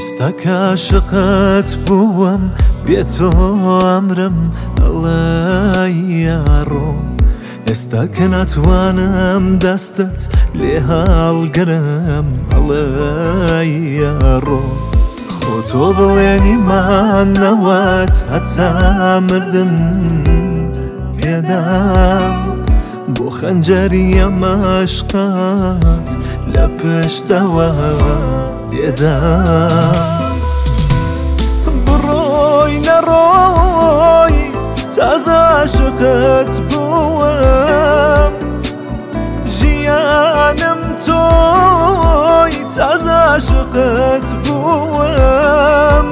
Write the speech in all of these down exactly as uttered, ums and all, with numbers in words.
ئێستاکە عاشقت بووم بێتۆ ئەمرم ئەڵێ یاڕۆ ئێستا کە ناتوانم دەستت لێ هەڵگرم ئەڵێ یاڕۆ خۆ تۆ بڵێنیمانەوەت هەتا مردن پێدام بۆ خەنجەری ئەمەشقات لە پشتەوە بێدام بڕۆی نەڕۆی تازە عاشقت بووم ژیانم تۆی تازە عاشقت بووم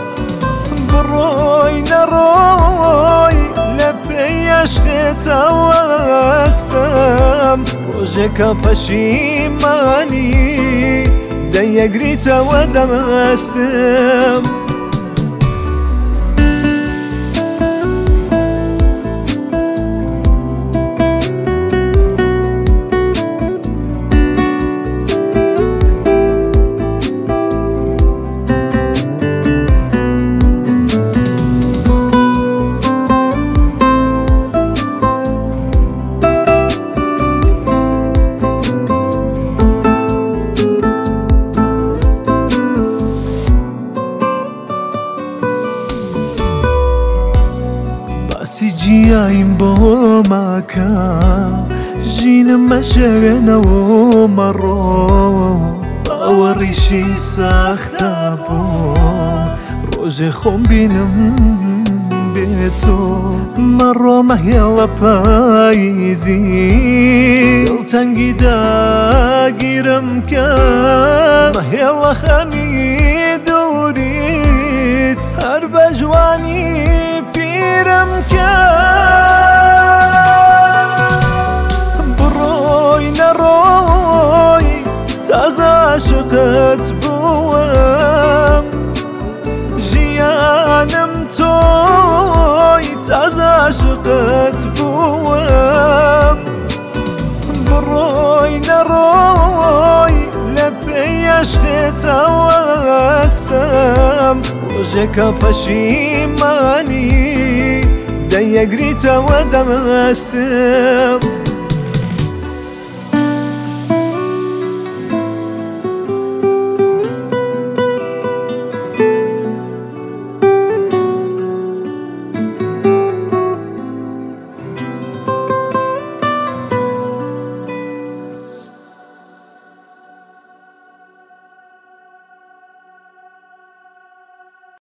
بڕۆی نەڕۆی لە پێی عەشقێتەوە ئەستەم ڕۆژێکە پەشیمانی دەیەگریتەوە دەمەستم باسی جیایم بۆ ماکە ژینم مەشێوێنەوە مەڕۆ باوەڕیشی ساختە بۆم ڕۆژێ خۆم بینم بێتۆ مەڕۆ مەهێڵە پاییزی دڵتەنگی داگیرم کە مەهێڵە خەمی دووریت هەر بە جوانی پیرم کرد بڕۆی نەڕۆی تازە عاشقت بووم ژیانم تۆی تازە عاشقت بووم بڕۆی نەڕۆی لە پێی عەشقێتەوە ئەستەم ڕۆژێکە پەشیمانی دەیەگریتەوە دەمەستم